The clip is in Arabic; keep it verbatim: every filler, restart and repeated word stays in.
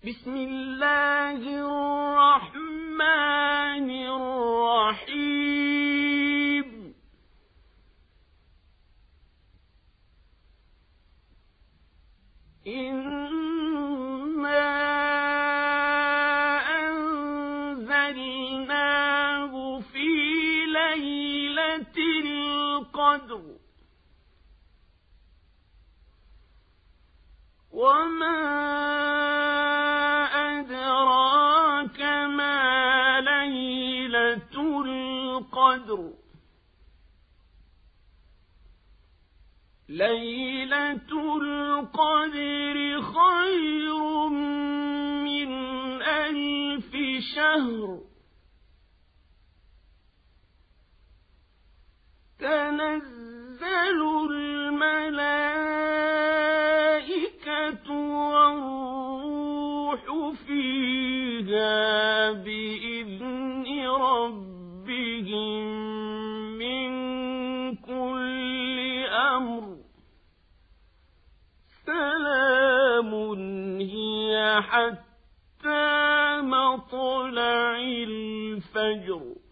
بسم الله الرحمن الرحيم إنا أنزلناه في ليلة القدر وما أدراك ما ليلة القدر ليلة القدر خير من ألف شهر تنزل الملائكة والروح فيها بإذن ربهم من كل أمر سلام هي حتى مطلع الفجر.